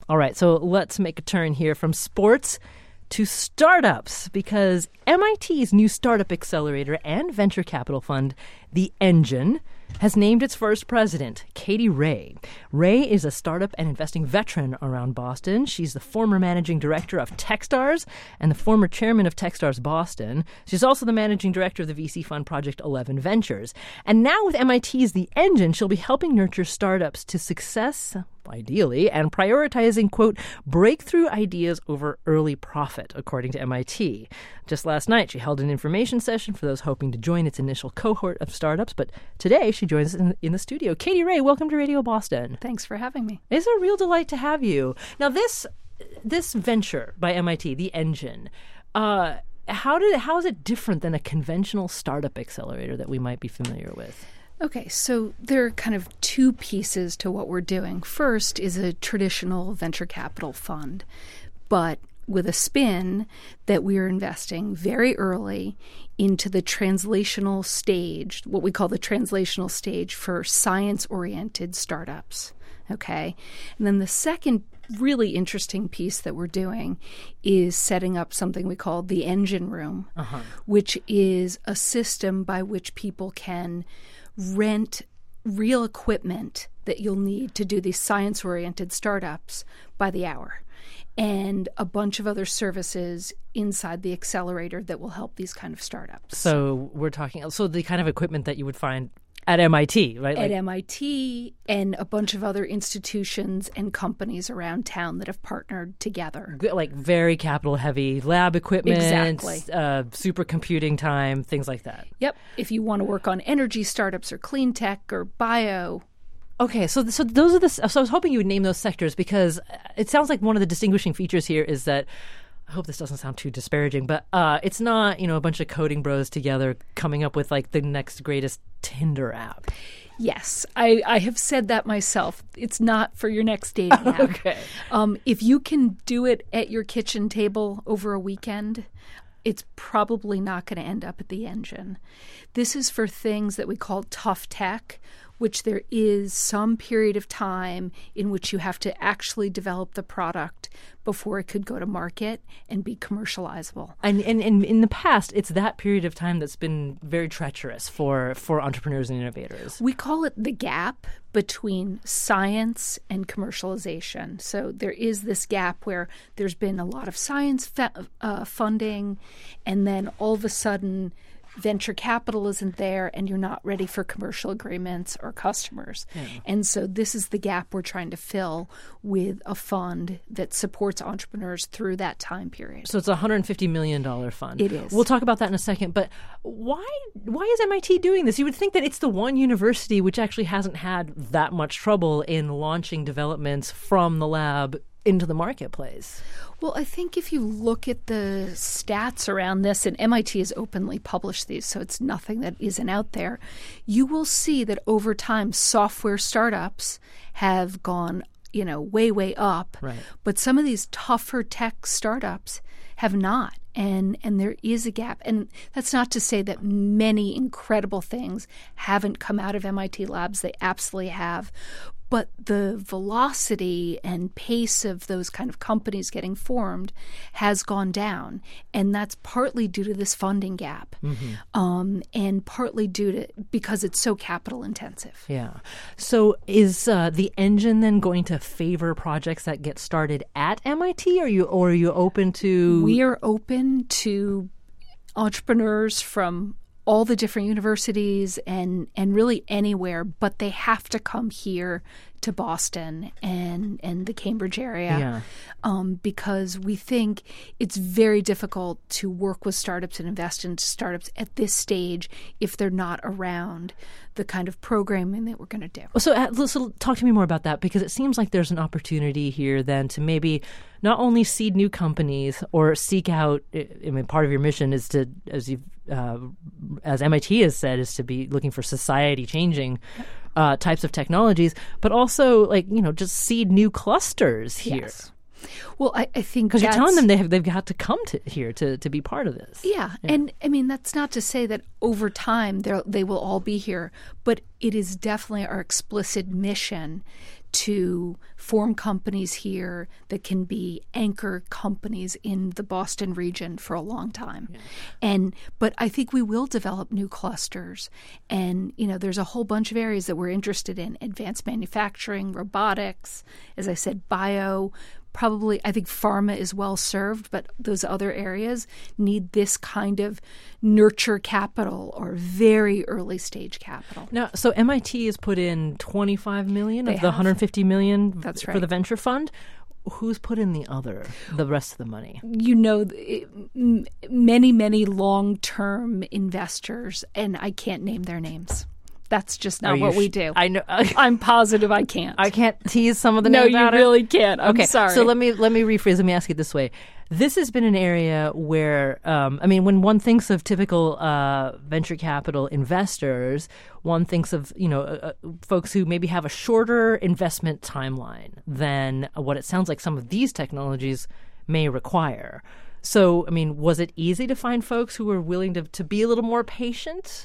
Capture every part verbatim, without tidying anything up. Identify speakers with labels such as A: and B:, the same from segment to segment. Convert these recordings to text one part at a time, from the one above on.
A: All right, so let's make a turn here from sports to startups, because M I T's new startup accelerator and venture capital fund, The Engine, has named its first president, Katie Ray. Ray is a startup and investing veteran around Boston. She's the former managing director of Techstars and the former chairman of Techstars Boston. She's also the managing director of the V C fund Project eleven Ventures. And now with M I T's The Engine, she'll be helping nurture startups to success, ideally, and prioritizing, quote, breakthrough ideas over early profit, according to M I T. Just last night, she held an information session for those hoping to join its initial cohort of startups, but today she joins us in, in the studio. Katie Ray, welcome to Radio Boston.
B: Thanks for having me.
A: It's a real delight to have you. Now, this this venture by M I T, The Engine, uh, how did how is it different than a conventional startup accelerator that we might be familiar with?
B: Okay, so there are kind of two pieces to what we're doing. First is a traditional venture capital fund, but with a spin that we are investing very early into the translational stage, what we call the translational stage for science-oriented startups, okay? And then the second really interesting piece that we're doing is setting up something we call the Engine Room, uh-huh. which is a system by which people can rent real equipment that you'll need to do these science-oriented startups by the hour, and a bunch of other services inside the accelerator that will help these kind of startups.
A: So we're talking, so the kind of equipment that you would find at M I T, right?
B: At
A: like,
B: M I T and a bunch of other institutions and companies around town that have partnered together.
A: Like very capital-heavy lab equipment,
B: exactly.
A: uh, supercomputing time, things like that.
B: Yep. If you want to work on energy startups or clean tech or bio.
A: Okay, so so those are the. So I was hoping you would name those sectors, because it sounds like one of the distinguishing features here is that, I hope this doesn't sound too disparaging, but uh, it's not, you know, a bunch of coding bros together coming up with like the next greatest Tinder app.
B: Yes, I, I have said that myself. It's not for your next dating app.
A: Okay.
B: Um, if you can do it at your kitchen table over a weekend, it's probably not going to end up at The Engine. This is for things that we call tough tech, which there is some period of time in which you have to actually develop the product before it could go to market and be commercializable.
A: And, and, and in the past, it's that period of time that's been very treacherous for, for entrepreneurs and innovators.
B: We call it the gap between science and commercialization. So there is this gap where there's been a lot of science fa- uh, funding, and then all of a sudden venture capital isn't there and you're not ready for commercial agreements or customers. Yeah. And so this is the gap we're trying to fill with a fund that supports entrepreneurs through that time period.
A: So it's a one hundred fifty million dollars fund.
B: It is.
A: We'll talk about that in a second. But why why is M I T doing this? You would think that it's the one university which actually hasn't had that much trouble in launching developments from the lab into the marketplace.
B: Well, I think if you look at the stats around this, and M I T has openly published these, so it's nothing that isn't out there, you will see that over time software startups have gone, you know, way, way up.
A: Right.
B: But some of these tougher tech startups have not. And and there is a gap. And that's not to say that many incredible things haven't come out of M I T labs. They absolutely have. But the velocity and pace of those kind of companies getting formed has gone down. And that's partly due to this funding gap, mm-hmm. um, and partly due to because it's so capital intensive.
A: Yeah. So is uh, the Engine then going to favor projects that get started at M I T? Or are you, or are you open to...
B: We are open to entrepreneurs from all the different universities and, and really anywhere, but they have to come here to Boston and, and the Cambridge area,
A: yeah.
B: um, because we think it's very difficult to work with startups and invest in startups at this stage if they're not around the kind of programming that we're going to do.
A: So, uh, so talk to me more about that, because it seems like there's an opportunity here then to maybe not only seed new companies or seek out, I mean, part of your mission is to, as you've Uh, as M I T has said, is to be looking for society-changing uh, types of technologies, but also, like, you know, just seed new clusters here.
B: Yes. Well, I, I think
A: because you're telling them they have they've got to come to here to, to be part of this.
B: Yeah. yeah, and I mean that's not to say that over time they they will all be here, but it is definitely our explicit mission to form companies here that can be anchor companies in the Boston region for a long time. Yeah. And but I think we will develop new clusters. And, you know, there's a whole bunch of areas that we're interested in: advanced manufacturing, robotics, as I said, bio. Probably, I think pharma is well served, but those other areas need this kind of nurture capital or very early stage capital.
A: Now, so M I T has put in twenty-five million
B: They
A: of the
B: have.
A: one hundred fifty million
B: That's
A: for
B: right.
A: the venture fund. Who's put in the other, the rest of the money?
B: You know, it, m- many, many long-term investors, and I can't name their names. That's just
A: Are
B: not
A: you
B: what we
A: sh-
B: do.
A: I know.
B: I'm positive I can't.
A: I can't tease some of the
B: no,
A: names
B: you
A: out.
B: really can't. I'm
A: okay,
B: sorry.
A: so let me let me rephrase. Let me ask it this way: this has been an area where, um, I mean, when one thinks of typical uh, venture capital investors, one thinks of you know uh, uh, folks who maybe have a shorter investment timeline than what it sounds like some of these technologies may require. So, I mean, was it easy to find folks who were willing to to be a little more patient?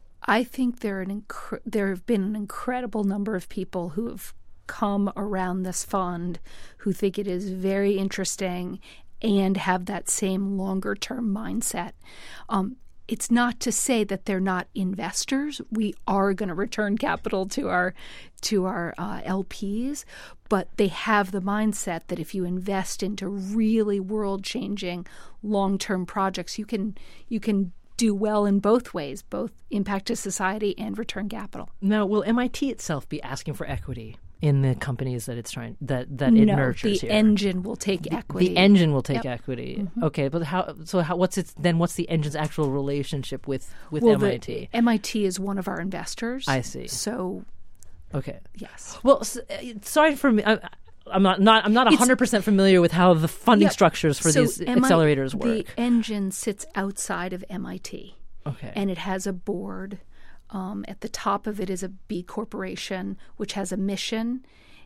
B: I think there are an inc- there have been an incredible number of people who have come around this fund who think it is very interesting and have that same longer term mindset. Um, it's not to say that they're not investors. We are going to return capital to our to our uh, L Ps, but they have the mindset that if you invest into really world changing long term projects, you can you can do well in both ways, both impact to society and return capital.
A: Now, will M I T itself be asking for equity in the companies that it's trying that that it
B: no,
A: nurtures
B: the
A: here?
B: engine will take
A: The-
B: equity.
A: The engine will take
B: Yep.
A: equity.
B: Mm-hmm.
A: Okay, but how? So how? What's its then? What's the engine's actual relationship with with
B: well,
A: M I T?
B: The, M I T is one of our investors.
A: I see.
B: So,
A: Okay.
B: yes.
A: Well, s- uh, sorry for me. I, I'm not not I'm not
B: It's-
A: one hundred percent familiar with how the funding
B: Yeah,
A: structures for
B: so
A: these
B: M I
A: accelerators work.
B: The engine sits outside of M I T.
A: Okay.
B: And it has a board. Um, at the top of it is a B corporation, which has a mission,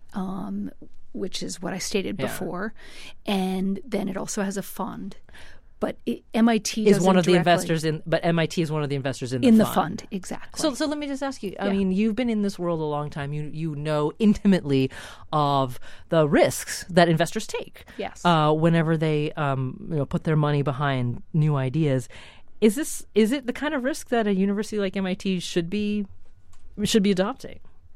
B: um, which is what I stated
A: Yeah.
B: before. And then it also has a fund. But it, M I T
A: is
B: doesn't
A: one of the
B: directly-
A: investors in, but M I T is one of the investors in the
B: in the
A: fund.
B: fund, exactly.
A: So, so let me just ask you. I
B: Yeah.
A: mean, you've been in this world a long time. You you know intimately of the risks that investors take.
B: Yes.
A: Uh, whenever they um, you know put their money behind new ideas, is this is it the kind of risk that a university like M I T should be should be adopting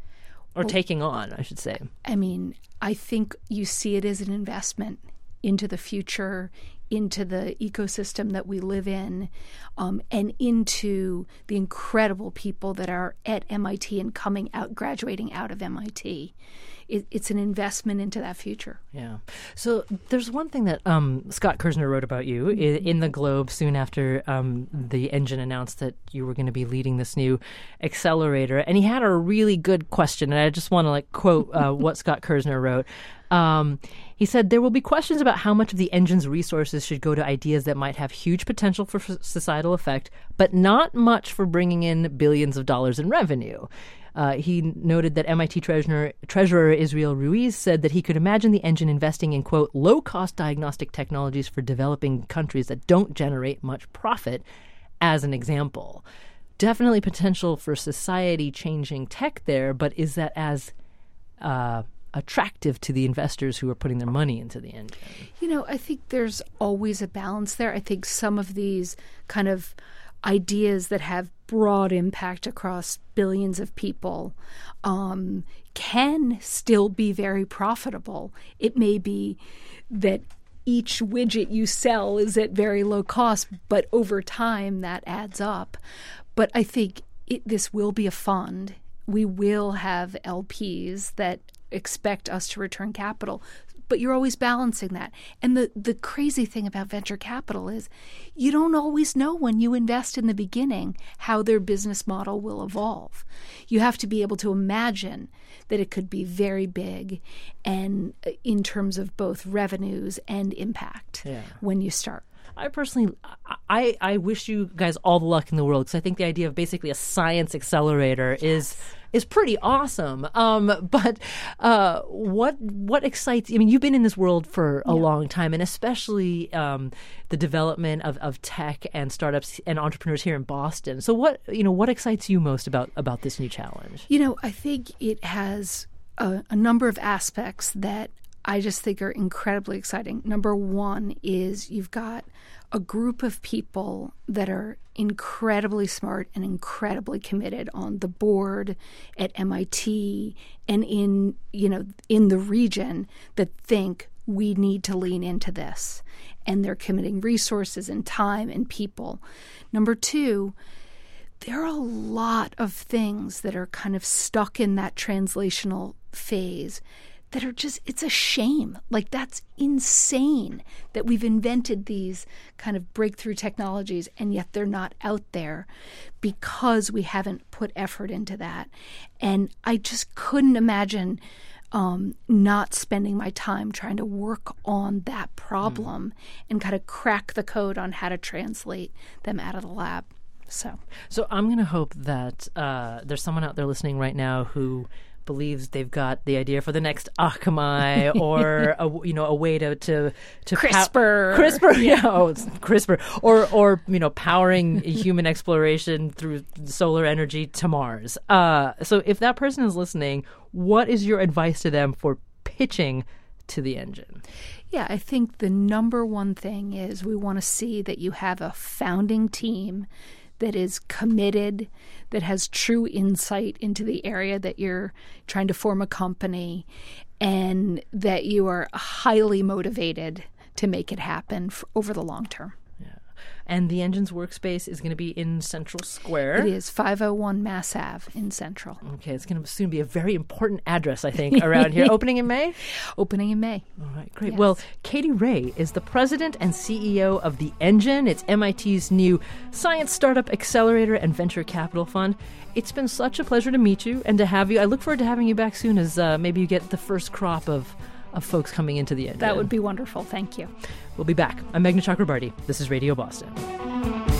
A: or taking on? I should say.
B: I mean, I think you see it as an investment into the future, into the ecosystem that we live in, um, and into the incredible people that are at M I T and coming out, graduating out of M I T. It, it's an investment into that future.
A: Yeah. So there's one thing that um, Scott Kirzner wrote about you in, in the Globe soon after um, the engine announced that you were going to be leading this new accelerator, and he had a really good question, and I just want to like quote uh, what Scott Kirzner wrote. Um, he said, there will be questions about how much of the engine's resources should go to ideas that might have huge potential for f- societal effect, but not much for bringing in billions of dollars in revenue. Uh, he noted that M I T treasurer, treasurer Israel Ruiz said that he could imagine the engine investing in, quote, low-cost diagnostic technologies for developing countries that don't generate much profit, as an example. Definitely potential for society-changing tech there, but is that as uh, attractive to the investors who are putting their money into the engine?
B: You know, I think there's always a balance there. I think some of these kind of ideas that have broad impact across billions of people um, can still be very profitable. It may be that each widget you sell is at very low cost, but over time that adds up. But I think it, this will be a fund. We will have L Ps that expect us to return capital. But you're always balancing that. And the, the crazy thing about venture capital is you don't always know when you invest in the beginning how their business model will evolve. You have to be able to imagine that it could be very big and in terms of both revenues and impact
A: Yeah.
B: when you start.
A: I personally, I, I wish you guys all the luck in the world, because I think the idea of basically a science accelerator is is pretty awesome. Um, but uh, what what excites? I mean, you've been in this world for a
B: Yeah.
A: long time, and especially um, the development of, of tech and startups and entrepreneurs here in Boston. So, what you know, what excites you most about about this new challenge?
B: You know, I think it has a, a number of aspects that I just think are incredibly exciting. Number one is you've got a group of people that are incredibly smart and incredibly committed on the board at M I T and in, you know, in the region that think we need to lean into this. And they're committing resources and time and people. Number two, there are a lot of things that are kind of stuck in that translational phase that are just, it's a shame. Like, that's insane that we've invented these kind of breakthrough technologies and yet they're not out there because we haven't put effort into that. And I just couldn't imagine um, not spending my time trying to work on that problem mm. and kind of crack the code on how to translate them out of the lab. So,
A: so I'm going to hope that uh, there's someone out there listening right now who believes they've got the idea for the next Akamai or a, you know a way to to, to
B: CRISPR,
A: pow- CRISPR, yeah, oh, it's CRISPR, or or you know powering human exploration through solar energy to Mars. Uh, so if that person is listening, what is your advice to them for pitching to the engine?
B: Yeah, I think the number one thing is we want to see that you have a founding team that is committed, that has true insight into the area that you're trying to form a company, and that you are highly motivated to make it happen for, over the long term.
A: Yeah. And the engine's workspace is going to be in Central Square.
B: It is five oh one Mass Ave in Central.
A: Okay, it's going to soon be a very important address, I think, around here. Opening in May?
B: Opening in May.
A: All right, great.
B: Yes.
A: Well, Katie Ray is the president and C E O of The Engine. It's M I T's new science startup accelerator and venture capital fund. It's been such a pleasure to meet you and to have you. I look forward to having you back soon as uh, maybe you get the first crop of, of folks coming into The Engine.
B: That would be wonderful. Thank you.
A: We'll be back. I'm Meghna Chakrabarty. This is Radio Boston.